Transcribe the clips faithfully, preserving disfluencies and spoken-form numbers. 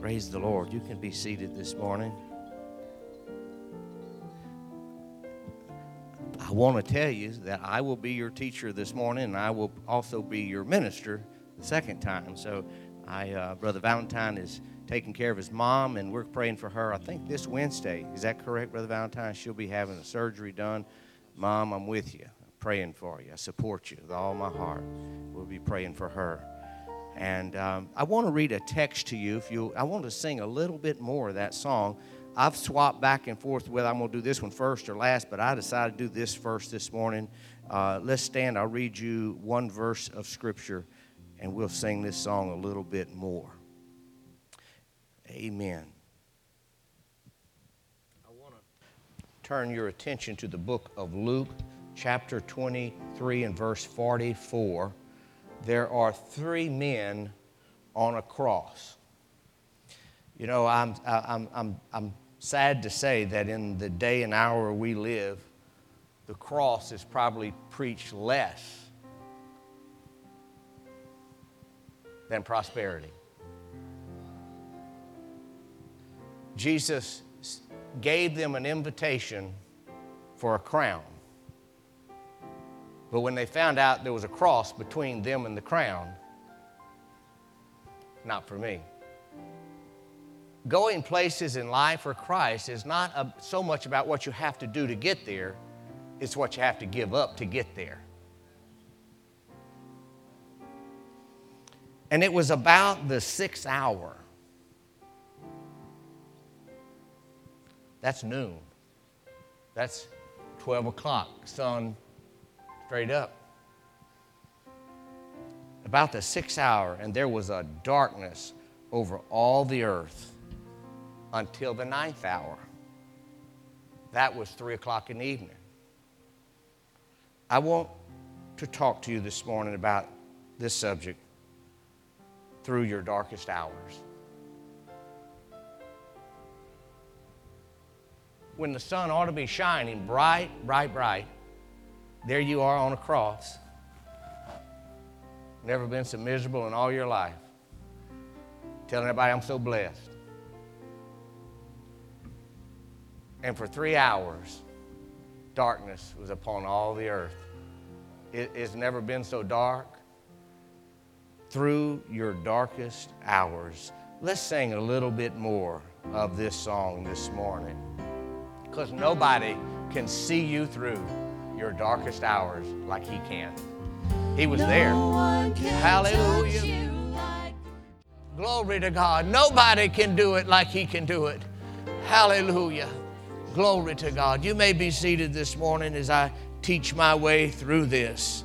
Praise the Lord. You can be seated this morning. I want to tell you that I will be your teacher this morning, and I will also be your minister the second time. So, I, uh, Brother Valentine is taking care of his mom, and we're praying for her. I think this Wednesday. Is that correct, Brother Valentine? She'll be having a surgery done. Mom, I'm with you. I'm praying for you. I support you with all my heart. We'll be praying for her. And um, I want to read a text to you. If you, I want to sing a little bit more of that song. I've swapped back and forth whether I'm going to do this one first or last, but I decided to do this first this morning. Uh, let's stand. I'll read you one verse of Scripture, and we'll sing this song a little bit more. Amen. I want to turn your attention to the book of Luke, chapter twenty-three and verse forty-four. There are three men on a cross. You know, I'm, I'm, I'm, I'm sad to say that in the day and hour we live, the cross is probably preached less than prosperity. Jesus gave them an invitation for a crown. But when they found out there was a cross between them and the crown, not for me. Going places in life for Christ is not a, so much about what you have to do to get there, it's what you have to give up to get there. And it was about the sixth hour. That's noon. That's twelve o'clock, sun straight up. About the sixth hour, and there was a darkness over all the earth until the ninth hour. That was three o'clock in the evening. I want to talk to you this morning about this subject, through your darkest hours. When the sun ought to be shining bright, bright, bright, there you are on a cross. Never been so miserable in all your life. Telling everybody I'm so blessed. And for three hours, darkness was upon all the earth. It, it's never been so dark. Through your darkest hours. Let's sing a little bit more of this song this morning. Because nobody can see you through your darkest hours like he can. He was no there. Hallelujah. Like... Glory to God. Nobody can do it like he can do it. Hallelujah. Glory to God. You may be seated this morning as I teach my way through this.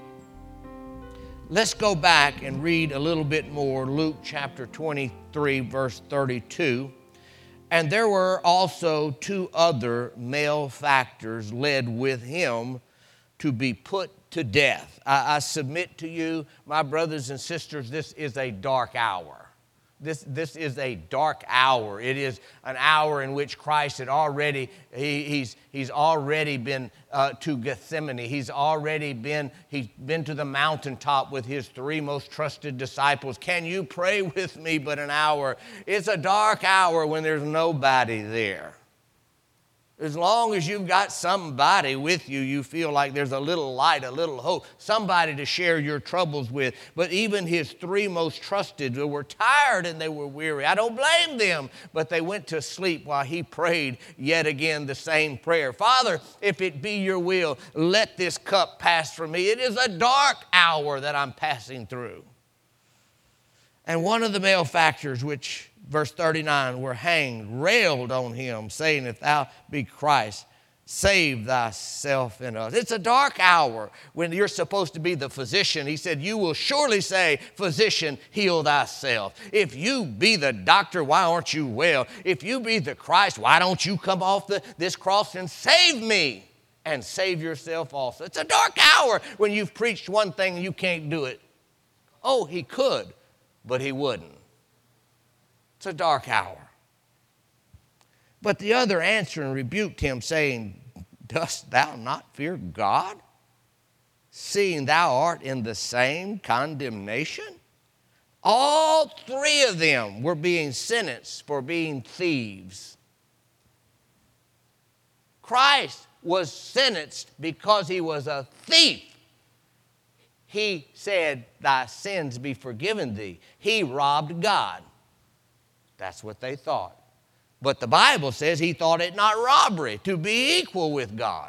Let's go back and read a little bit more. Luke chapter twenty-three, verse thirty-two. And there were also two other malefactors led with him to be put to death. I, I submit to you, my brothers and sisters, this is a dark hour. This, this is a dark hour. It is an hour in which Christ had already, he, he's, he's already been uh, to Gethsemane. He's already been, he's been to the mountaintop with his three most trusted disciples. Can you pray with me but an hour? It's a dark hour when there's nobody there. As long as you've got somebody with you, you feel like there's a little light, a little hope, somebody to share your troubles with. But even his three most trusted were tired and they were weary. I don't blame them, but they went to sleep while he prayed yet again the same prayer. Father, if it be your will, let this cup pass from me. It is a dark hour that I'm passing through. And one of the malefactors, which, verse thirty-nine, were hanged, railed on him, saying, if thou be Christ, save thyself and us. It's a dark hour when you're supposed to be the physician. He said, you will surely say, physician, heal thyself. If you be the doctor, why aren't you well? If you be the Christ, why don't you come off the, this cross and save me and save yourself also? It's a dark hour when you've preached one thing and you can't do it. Oh, he could, but he wouldn't. It's a dark hour. But the other answering rebuked him, saying, dost thou not fear God, seeing thou art in the same condemnation? All three of them were being sentenced for being thieves. Christ was sentenced because he was a thief. He said, thy sins be forgiven thee. He robbed God. That's what they thought. But the Bible says he thought it not robbery to be equal with God.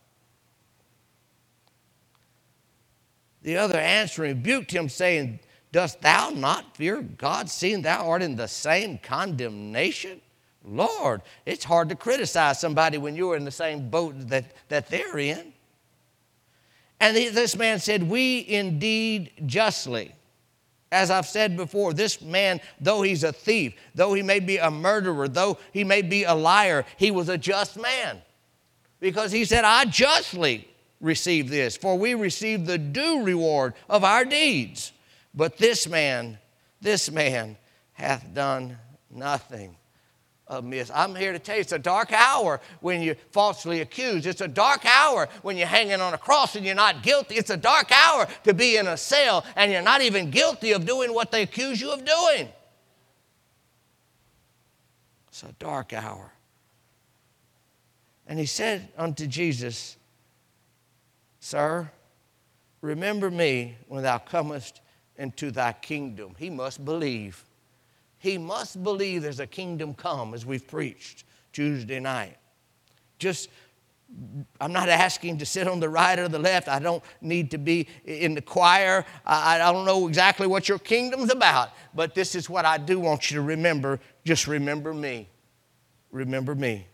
The other answering rebuked him, saying, dost thou not fear God, seeing thou art in the same condemnation? Lord, it's hard to criticize somebody when you're in the same boat that, that they're in. And this man said, we indeed justly. As I've said before, this man, though he's a thief, though he may be a murderer, though he may be a liar, he was a just man. Because he said, I justly receive this, for we receive the due reward of our deeds. But this man, this man hath done nothing amiss. I'm here to tell you, it's a dark hour when you're falsely accused. It's a dark hour when you're hanging on a cross and you're not guilty. It's a dark hour to be in a cell and you're not even guilty of doing what they accuse you of doing. It's a dark hour. And he said unto Jesus, Sir, remember me when thou comest into thy kingdom. He must believe. He must believe there's a kingdom come, as we've preached Tuesday night. Just, I'm not asking to sit on the right or the left. I don't need to be in the choir. I, I don't know exactly what your kingdom's about, but this is what I do want you to remember. Just remember me. Remember me.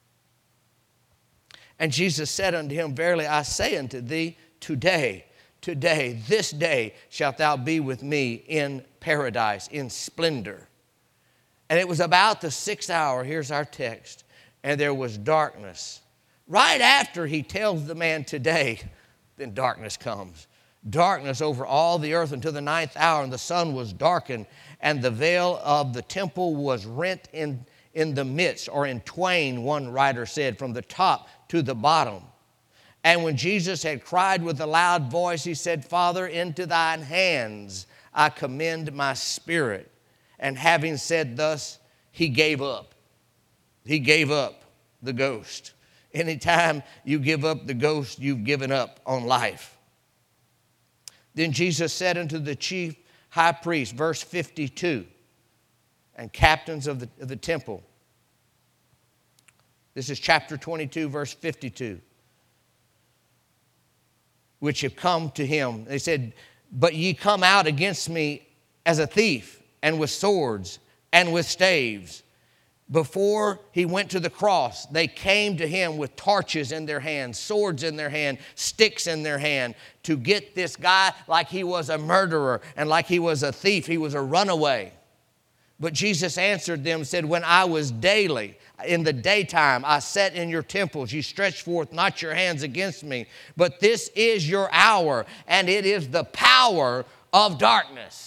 And Jesus said unto him, Verily I say unto thee, today, today, this day shalt thou be with me in paradise, in splendor. And it was about the sixth hour, here's our text, and there was darkness. Right after he tells the man today, then darkness comes. Darkness over all the earth until the ninth hour, and the sun was darkened, and the veil of the temple was rent in, in the midst, or in twain, one writer said, from the top to the bottom. And when Jesus had cried with a loud voice, he said, Father, into thine hands I commend my spirit. And having said thus, he gave up. He gave up the ghost. Anytime you give up the ghost, you've given up on life. Then Jesus said unto the chief high priest, verse fifty-two, and captains of the, of the temple. This is chapter twenty-two, verse fifty-two. Which have come to him. They said, but ye come out against me as a thief, and with swords, and with staves. Before he went to the cross, they came to him with torches in their hand, swords in their hand, sticks in their hand, to get this guy like he was a murderer and like he was a thief. He was a runaway. But Jesus answered them and said, when I was daily, in the daytime, I sat in your temples. You stretched forth not your hands against me. But this is your hour, and it is the power of darkness.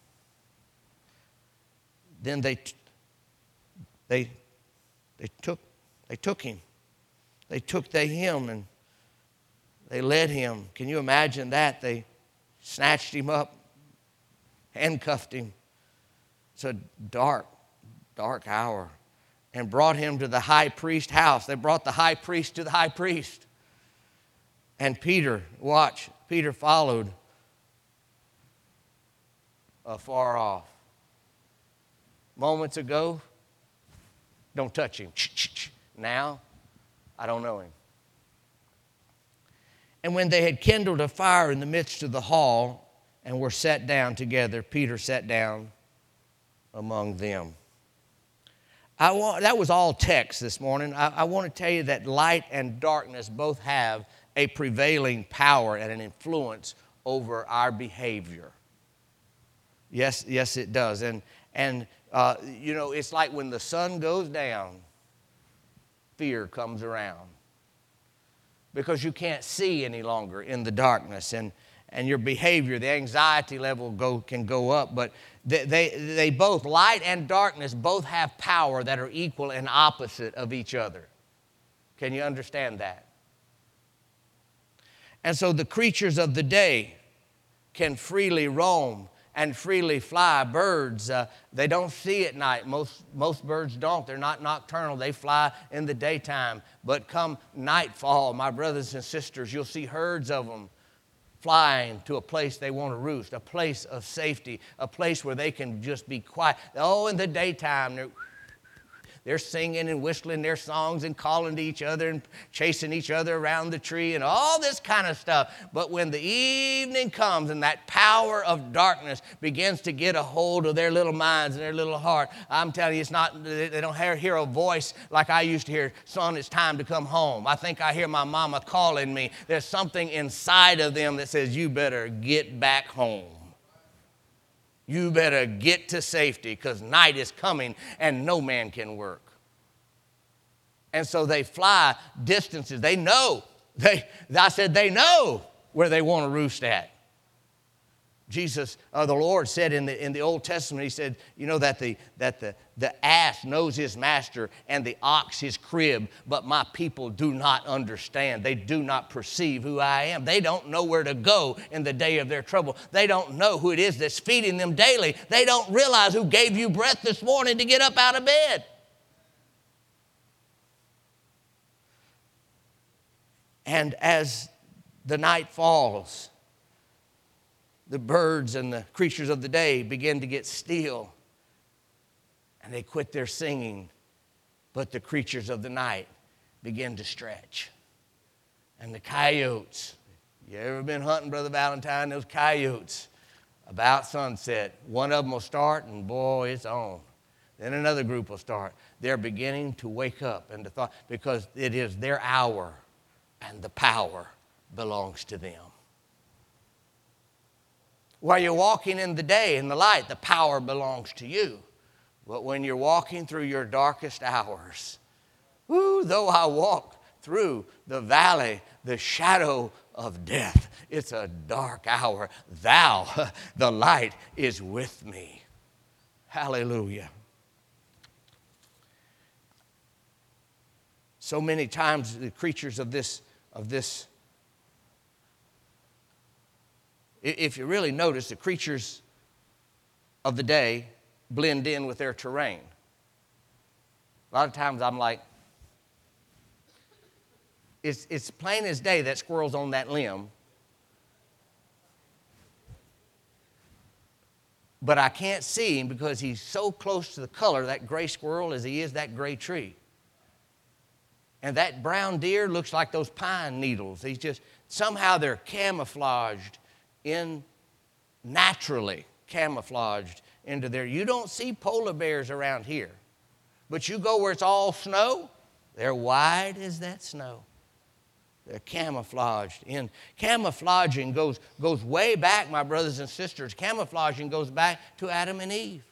Then they, they, they, took, they took him. They took they him and they led him. Can you imagine that? They snatched him up, handcuffed him. It's a dark, dark hour. And brought him to the high priest's house. They brought the high priest to the high priest. And Peter, watch, Peter followed afar off. Moments ago, don't touch him. Now, I don't know him. And when they had kindled a fire in the midst of the hall and were sat down together, Peter sat down among them. I want, that was all text this morning. I, I want to tell you that light and darkness both have a prevailing power and an influence over our behavior. Yes, yes, it does. And, and uh, you know, it's like when the sun goes down, fear comes around. Because you can't see any longer in the darkness. And, and your behavior, the anxiety level go, can go up. But they, they, they both, light and darkness, both have power that are equal and opposite of each other. Can you understand that? And so the creatures of the day can freely roam and freely fly. Birds, uh, they don't see at night. Most, most birds don't. They're not nocturnal. They fly in the daytime. But come nightfall, my brothers and sisters, you'll see herds of them flying to a place they want to roost, a place of safety, a place where they can just be quiet. Oh, in the daytime, they're They're singing and whistling their songs and calling to each other and chasing each other around the tree and all this kind of stuff. But when the evening comes and that power of darkness begins to get a hold of their little minds and their little heart, I'm telling you, it's not, they don't hear a voice like I used to hear, son, it's time to come home. I think I hear my mama calling me. There's something inside of them that says, you better get back home. You better get to safety because night is coming and no man can work. And so they fly distances. They know. They, I said they know where they want to roost at. Jesus, uh, the Lord said in the, in the Old Testament, he said, you know, that, the, that the, the ass knows his master and the ox his crib, but my people do not understand. They do not perceive who I am. They don't know where to go in the day of their trouble. They don't know who it is that's feeding them daily. They don't realize who gave you breath this morning to get up out of bed. And as the night falls, the birds and the creatures of the day begin to get still, and they quit their singing, but the creatures of the night begin to stretch. And the coyotes, you ever been hunting, Brother Valentine, those coyotes, about sunset, one of them will start, and boy, it's on. Then another group will start. They're beginning to wake up and to thought, because it is their hour, and the power belongs to them. While you're walking in the day, in the light, the power belongs to you. But when you're walking through your darkest hours, whoo, though I walk through the valley, the shadow of death, it's a dark hour. Thou, the light, is with me. Hallelujah. So many times the creatures of this, of this If you really notice, the creatures of the day blend in with their terrain. A lot of times I'm like, it's, it's plain as day that squirrel's on that limb, but I can't see him because he's so close to the color, that gray squirrel, as he is that gray tree. And that brown deer looks like those pine needles. He's just, somehow they're camouflaged in naturally camouflaged into there. You don't see polar bears around here, but you go where it's all snow, they're white as that snow. They're camouflaged in. Camouflaging goes, goes way back, my brothers and sisters. Camouflaging goes back to Adam and Eve.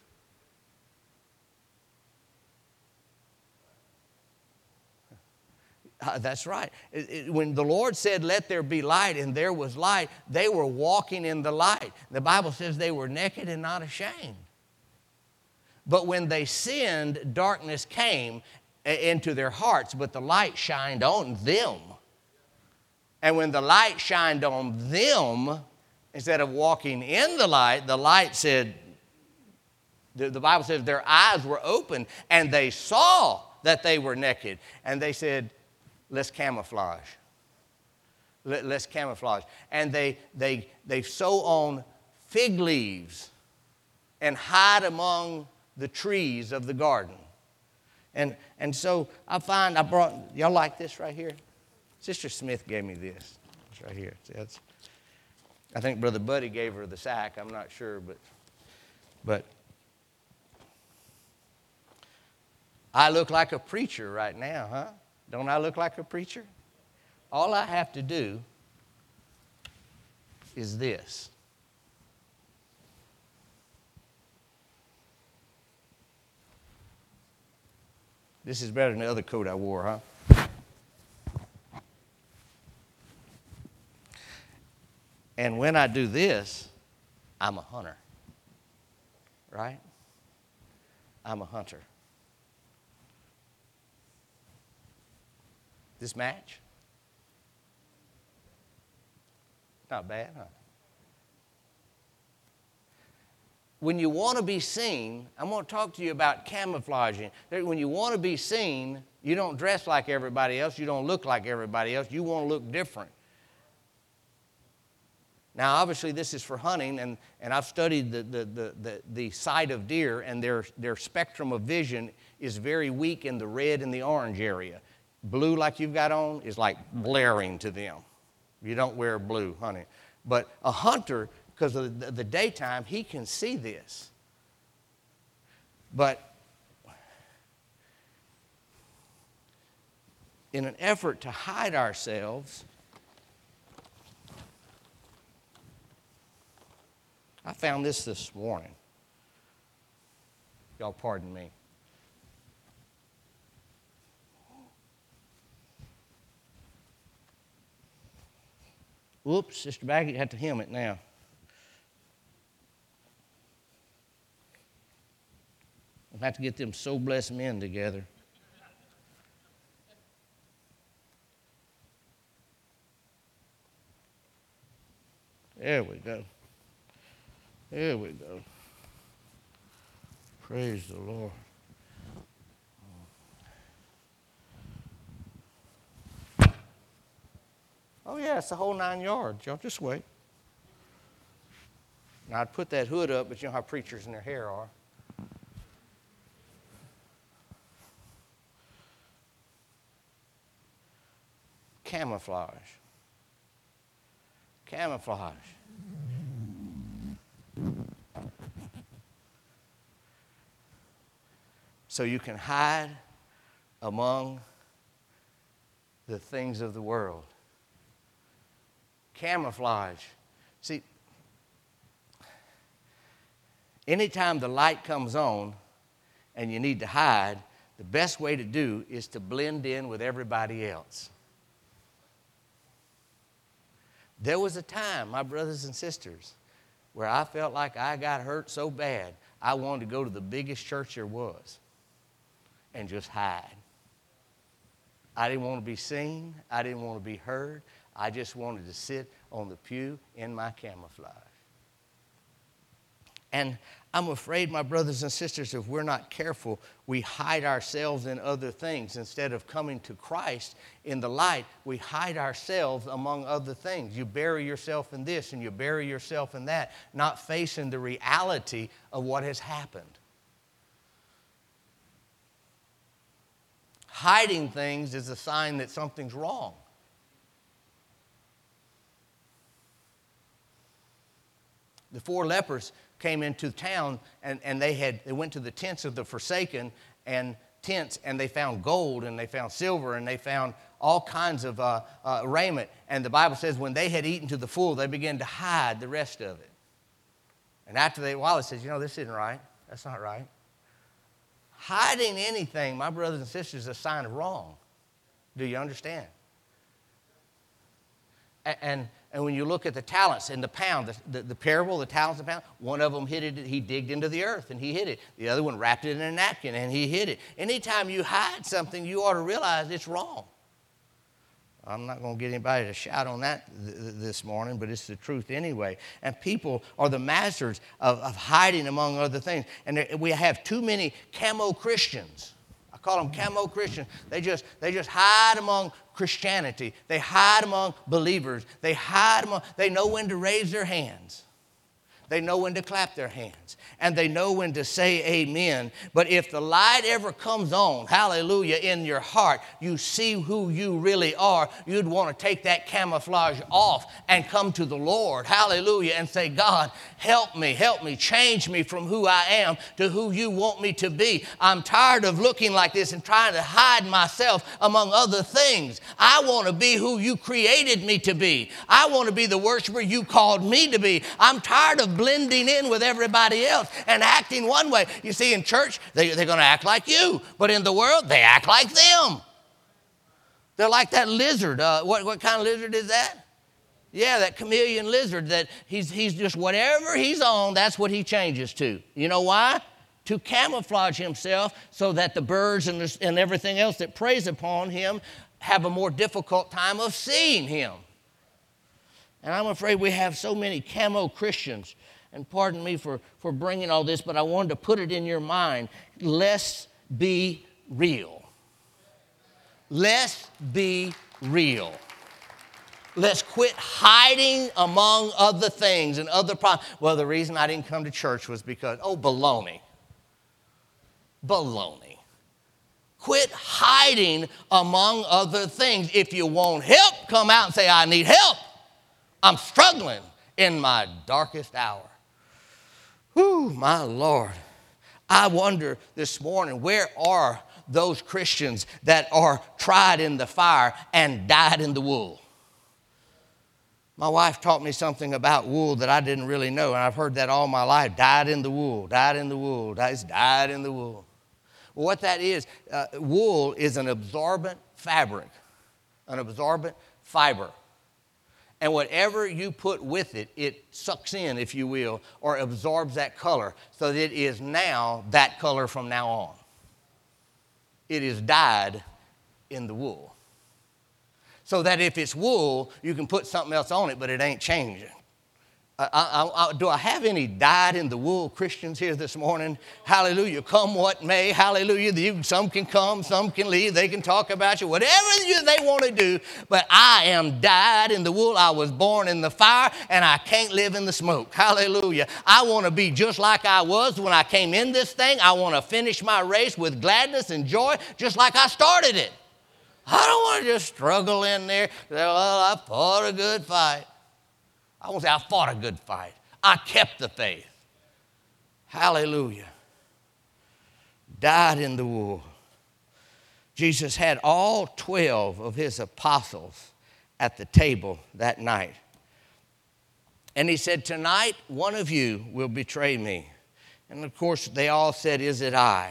Uh, that's right. It, it, when the Lord said, let there be light, and there was light, they were walking in the light. The Bible says they were naked and not ashamed. But when they sinned, darkness came into their hearts, but the light shined on them. And when the light shined on them, instead of walking in the light, the light said, the, the Bible says their eyes were open, and they saw that they were naked. And they said, let's camouflage. Let, let's camouflage. And they, they, they sew on fig leaves and hide among the trees of the garden. And, and so I find, I brought, y'all like this right here? Sister Smith gave me this. It's right here. See, that's, I think Brother Buddy gave her the sack. I'm not sure, but, but I look like a preacher right now, huh? Don't I look like a preacher? All I have to do is this. This is better than the other coat I wore, huh? And when I do this, I'm a hunter. Right? I'm a hunter. This match? Not bad, huh? when you want to be seen, I'm going to talk to you about camouflaging. When you want to be seen, you don't dress like everybody else. You don't look like everybody else. You want to look different. Now, obviously, this is for hunting, and, and I've studied the, the, the, the, the sight of deer, and their, their spectrum of vision is very weak in the red and the orange area. Blue, like you've got on, is like blaring to them. You don't wear blue hunting. But a hunter, because of the, the daytime, he can see this. But in an effort to hide ourselves, I found this this morning. Y'all pardon me. Whoops, Sister Baggett had to hem it now. I'll have to get them So Blessed men together. There we go. There we go. Praise the Lord. Oh, yeah, it's the whole nine yards. Y'all just wait. Now, I'd put that hood up, but you know how preachers and their hair are. Camouflage. Camouflage. So you can hide among the things of the world. Camouflage. See, anytime the light comes on and you need to hide, the best way to do is to blend in with everybody else. There was a time, my brothers and sisters, where I felt like I got hurt so bad, I wanted to go to the biggest church there was and just hide. I didn't want to be seen. I didn't want to be heard. I just wanted to sit on the pew in my camouflage. And I'm afraid, my brothers and sisters, if we're not careful, we hide ourselves in other things. Instead of coming to Christ in the light, we hide ourselves among other things. You bury yourself in this and you bury yourself in that, not facing the reality of what has happened. Hiding things is a sign that something's wrong. The four lepers came into town, and, and they had they went to the tents of the forsaken and tents, and they found gold, and they found silver, and they found all kinds of uh, uh, raiment. And the Bible says when they had eaten to the full, they began to hide the rest of it. And after they, a while, it says, you know, this isn't right. That's not right. Hiding anything, my brothers and sisters, is a sign of wrong. Do you understand? And, and And when you look at the talents and the pound, the, the, the parable, the talents and the pound, one of them hid it, he digged into the earth and he hid it. The other one wrapped it in a napkin and he hid it. Anytime you hide something, you ought to realize it's wrong. I'm not going to get anybody to shout on that th- th- this morning, but it's the truth anyway. And people are the masters of, of hiding among other things. And there, we have too many camo Christians. I call them camo Christians. They just, they just hide among Christianity. They hide among believers. They hide among, they know when to raise their hands. They know when to clap their hands. And they know when to say amen. But if the light ever comes on, hallelujah, in your heart, you see who you really are, you'd want to take that camouflage off and come to the Lord, hallelujah, and say, God, help me, help me, change me from who I am to who you want me to be. I'm tired of looking like this and trying to hide myself among other things. I want to be who you created me to be. I want to be the worshiper you called me to be. I'm tired of blending in with everybody else and acting one way. You see, in church, they, they're going to act like you. But in the world, they act like them. They're like that lizard. Uh, what, what kind of lizard is that? Yeah, that chameleon lizard that he's, he's just whatever he's on, that's what he changes to. You know why? To camouflage himself so that the birds and, the, and everything else that preys upon him have a more difficult time of seeing him. And I'm afraid we have so many camo Christians. And pardon me for, for bringing all this, but I wanted to put it in your mind. Let's be real. Let's be real. Let's quit hiding among other things and other problems. Well, the reason I didn't come to church was because, oh, baloney. Baloney. Quit hiding among other things. If you want help, come out and say, I need help. I'm struggling in my darkest hour. Whew, my Lord. I wonder this morning, where are those Christians that are tried in the fire and died in the wool? My wife taught me something about wool that I didn't really know, and I've heard that all my life. Died in the wool, died in the wool, died, died in the wool. Well, what that is, uh, wool is an absorbent fabric, an absorbent fiber. And whatever you put with it, it sucks in, if you will, or absorbs that color, so that it is now that color from now on. It is dyed in the wool. So that if it's wool, you can put something else on it, but it ain't changing. I, I, I, do I have any dyed in the wool Christians here this morning? Hallelujah. Come what may. Hallelujah. You, some can come, some can leave. They can talk about you, whatever you, they want to do. But I am dyed in the wool. I was born in the fire, and I can't live in the smoke. Hallelujah. I want to be just like I was when I came in this thing. I want to finish my race with gladness and joy, just like I started it. I don't want to just struggle in there. Well, I fought a good fight. I won't say I fought a good fight. I kept the faith. Hallelujah. Died in the wool. Jesus had all twelve of his apostles at the table that night. And he said, tonight one of you will betray me. And of course they all said, is it I?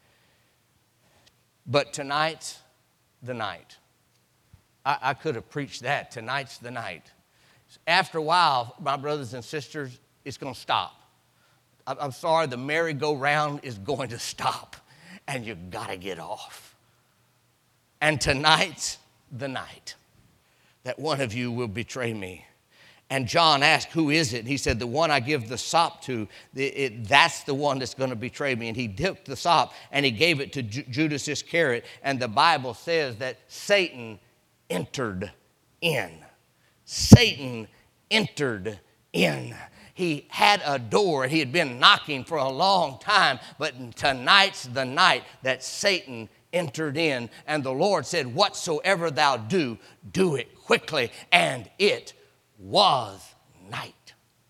But tonight's the night. I, I could have preached that. Tonight's the night. After a while, my brothers and sisters, it's going to stop. I, I'm sorry, the merry-go-round is going to stop, and you've got to get off. And tonight's the night that one of you will betray me. And John asked, who is it? And he said, the one I give the sop to, it, it, that's the one that's going to betray me. And he dipped the sop and he gave it to Ju- Judas Iscariot. And the Bible says that Satan entered in. Satan entered in. He had a door and he had been knocking for a long time. But tonight's the night that Satan entered in. And the Lord said, whatsoever thou do, do it quickly. And it was night.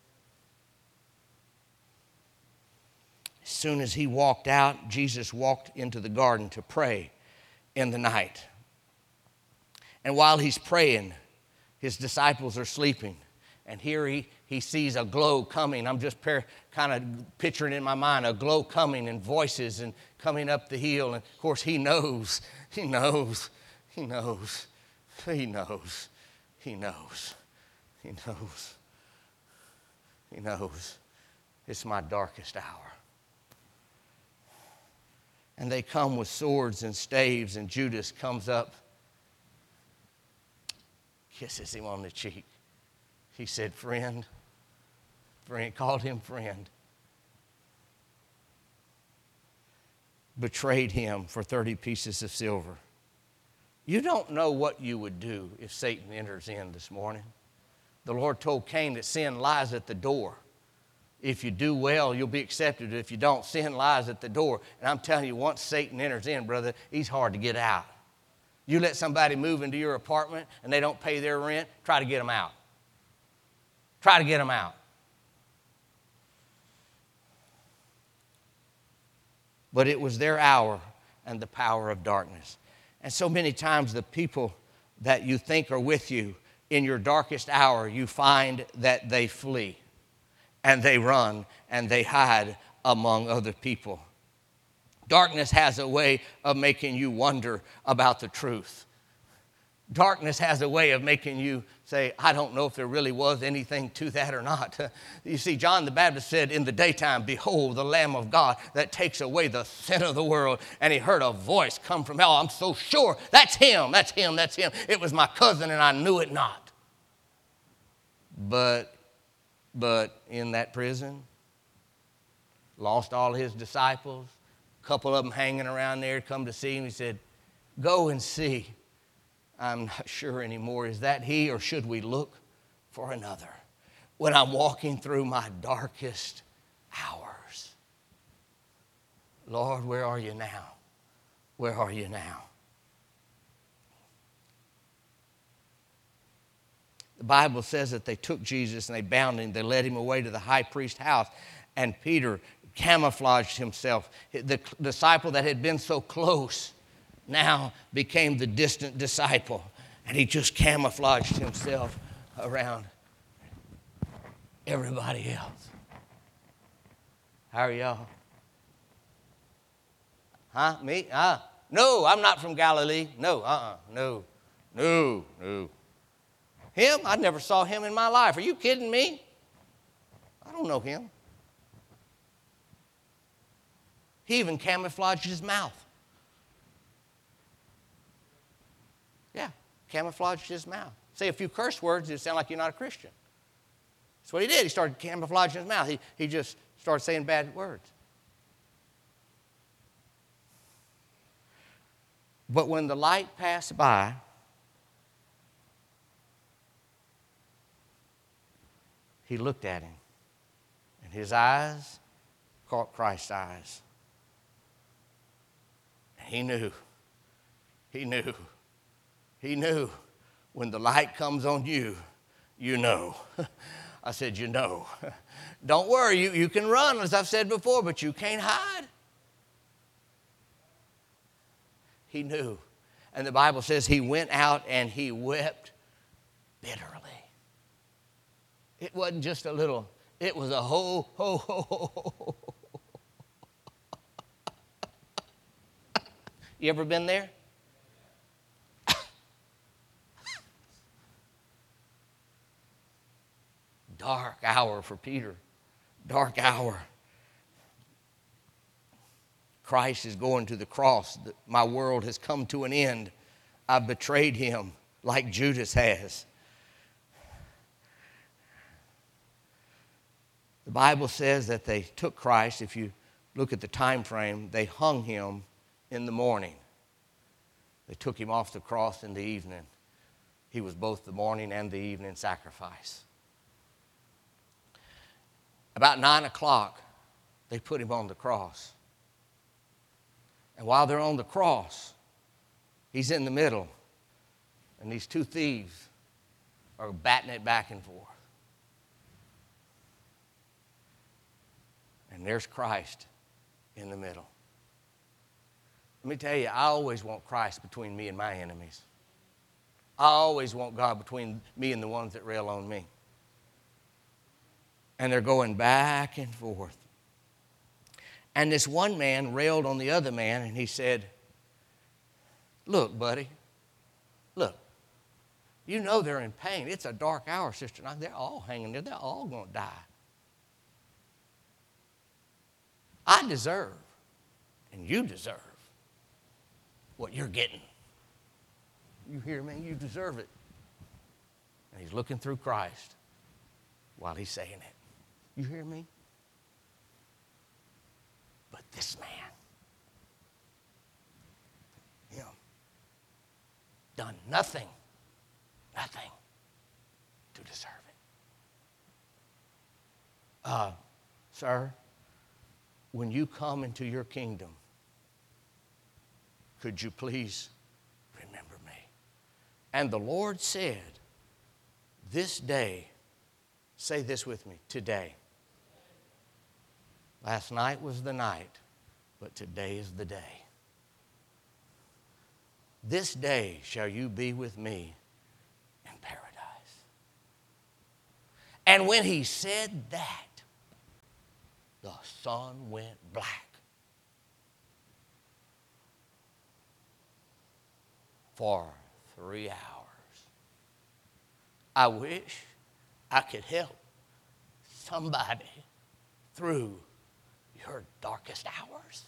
As soon as he walked out, Jesus walked into the garden to pray in the night. And while he's praying, his disciples are sleeping. And here he, he sees a glow coming. I'm just par- kind of picturing in my mind a glow coming and voices and coming up the hill. And of course he knows, he knows, he knows, he knows, he knows. He knows. He knows. It's my darkest hour. And they come with swords and staves, and Judas comes up, kisses him on the cheek. He said, friend, friend, called him friend. Betrayed him for thirty pieces of silver. You don't know what you would do if Satan enters in this morning. The Lord told Cain that sin lies at the door. If you do well, you'll be accepted. If you don't, sin lies at the door. And I'm telling you, once Satan enters in, brother, he's hard to get out. You let somebody move into your apartment and they don't pay their rent, try to get them out. Try to get them out. But it was their hour and the power of darkness. And so many times the people that you think are with you, in your darkest hour, you find that they flee and they run and they hide among other people. Darkness has a way of making you wonder about the truth. Darkness has a way of making you say, I don't know if there really was anything to that or not. You see, John the Baptist said in the daytime, behold, the Lamb of God that takes away the sin of the world. And he heard a voice come from hell. I'm so sure that's him, that's him, that's him. It was my cousin and I knew it not. But but in that prison, lost all his disciples, a couple of them hanging around there, come to see him. He said, go and see. I'm not sure anymore. Is that he, or should we look for another? When I'm walking through my darkest hours, Lord, where are you now? Where are you now? The Bible says that they took Jesus and they bound him. They led him away to the high priest's house. And Peter camouflaged himself. The disciple that had been so close now became the distant disciple. And he just camouflaged himself around everybody else. How are y'all? Huh? Me? Huh? No, I'm not from Galilee. No, uh-uh. No, no, no. Him? I never saw him in my life. Are you kidding me? I don't know him. He even camouflaged his mouth. Yeah, camouflaged his mouth. Say a few curse words, it'd sound like you're not a Christian. That's what he did. He started camouflaging his mouth. He, he just started saying bad words. But when the light passed by, he looked at him, and his eyes caught Christ's eyes. And he knew, he knew, he knew when the light comes on you, you know. I said, you know. Don't worry, you, you can run, as I've said before, but you can't hide. He knew. And the Bible says he went out and he wept bitterly. It wasn't just a little, it was a ho, ho, ho, ho, ho. You ever been there? Dark hour for Peter. Dark hour. Christ is going to the cross. My world has come to an end. I've betrayed him like Judas has. The Bible says that they took Christ. If you look at the time frame, they hung him in the morning. They took him off the cross in the evening. He was both the morning and the evening sacrifice. About nine o'clock, they put him on the cross. And while they're on the cross, he's in the middle, and these two thieves are batting it back and forth. And there's Christ in the middle. Let me tell you, I always want Christ between me and my enemies. I always want God between me and the ones that rail on me. And they're going back and forth. And this one man railed on the other man, and he said, look, buddy, look, you know they're in pain. It's a dark hour, sister. They're all hanging there. They're all going to die. I deserve, and you deserve, what you're getting. You hear me? You deserve it. And he's looking through Christ while he's saying it. You hear me? But this man, him, done nothing, nothing to deserve it. Uh, sir, when you come into your kingdom, could you please remember me? And the Lord said, this day, say this with me, today. Last night was the night, but today is the day. This day shall you be with me in paradise. And when he said that, the sun went black. For three hours. I wish I could help somebody through your darkest hours.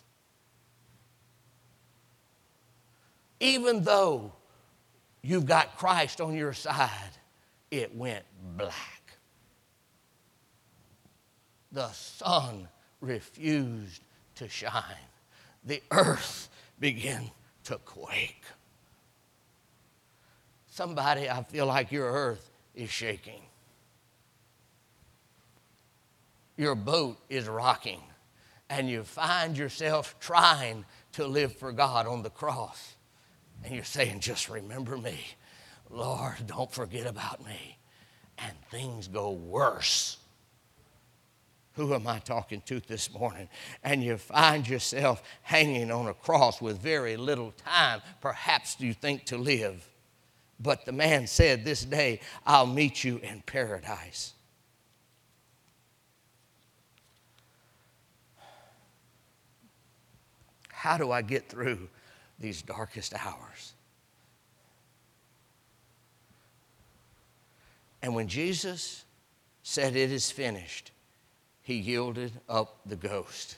Even though you've got Christ on your side, it went black. the sun refused to shine. The earth began to quake. Somebody, I feel like your earth is shaking. Your boat is rocking, and you find yourself trying to live for God on the cross. And you're saying, just remember me. Lord, don't forget about me. And things go worse. Who am I talking to this morning? And you find yourself hanging on a cross with very little time, perhaps you think, to live. But the man said, this day I'll meet you in paradise. How do I get through these darkest hours? And when Jesus said it is finished, he yielded up the ghost.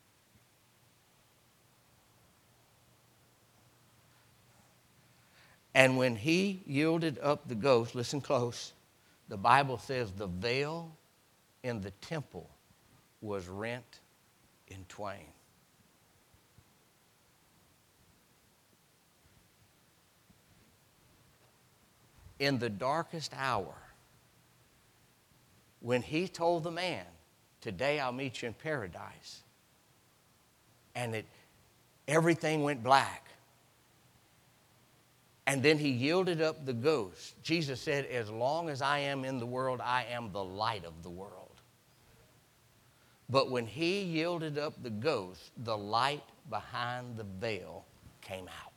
And when he yielded up the ghost, listen close, the Bible says the veil in the temple was rent in twain. In the darkest hour, when he told the man, today I'll meet you in paradise, and it, everything went black, and then he yielded up the ghost. Jesus said, as long as I am in the world, I am the light of the world. But when he yielded up the ghost, the light behind the veil came out.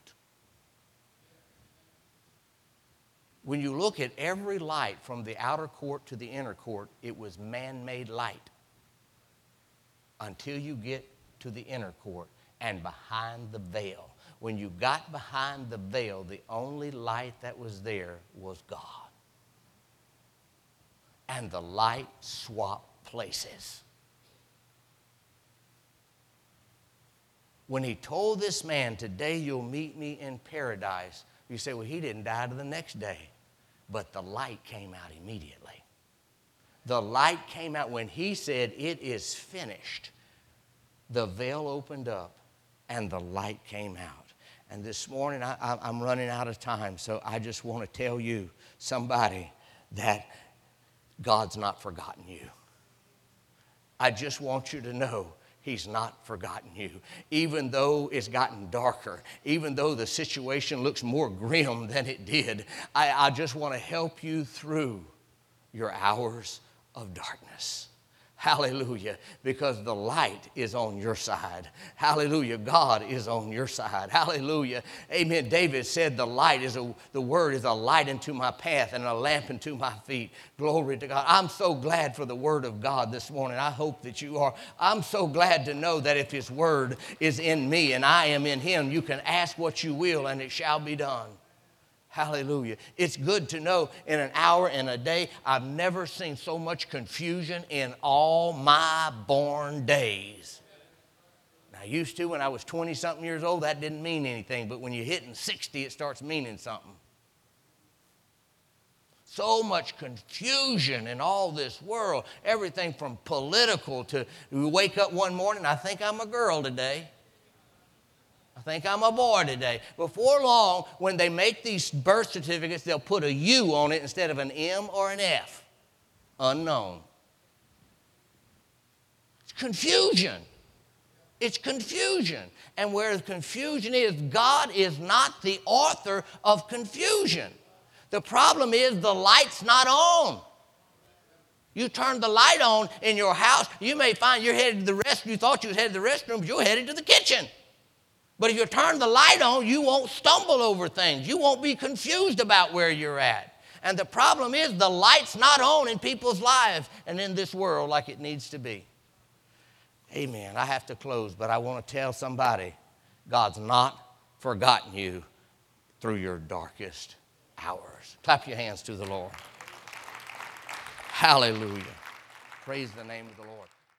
When you look at every light from the outer court to the inner court, it was man-made light until you get to the inner court and behind the veil. When you got behind the veil, the only light that was there was God. And the light swapped places. When he told this man, today you'll meet me in paradise, you say, well, he didn't die to the next day. But the light came out immediately. The light came out when he said, it is finished. The veil opened up and the light came out. And this morning, I, I, I'm running out of time, so I just want to tell you, somebody, that God's not forgotten you. I just want you to know He's not forgotten you. Even though it's gotten darker, even though the situation looks more grim than it did, I, I just want to help you through your hours of darkness. Hallelujah, because the light is on your side. Hallelujah, God is on your side. Hallelujah, amen. David said the light is a, the word is a light into my path and a lamp into my feet. Glory to God. I'm so glad for the word of God this morning. I hope that you are. I'm so glad to know that if his word is in me and I am in him, you can ask what you will and it shall be done. Hallelujah. It's good to know in an hour and a day, I've never seen so much confusion in all my born days. Now, I used to when I was twenty-something years old, that didn't mean anything. But when you're hitting sixty, it starts meaning something. So much confusion in all this world. Everything from political to we wake up one morning, I think I'm a girl today. I think I'm a boy today. Before long, when they make these birth certificates, they'll put a U on it instead of an M or an F. Unknown. It's confusion. It's confusion. And where the confusion is, God is not the author of confusion. The problem is the light's not on. You turn the light on in your house, you may find you're headed to the restroom. You thought you was headed to the restroom, but you're headed to the kitchen. But if you turn the light on, you won't stumble over things. You won't be confused about where you're at. And the problem is the light's not on in people's lives and in this world like it needs to be. Amen. I have to close, but I want to tell somebody, God's not forgotten you through your darkest hours. Clap your hands to the Lord. Hallelujah. Praise the name of the Lord.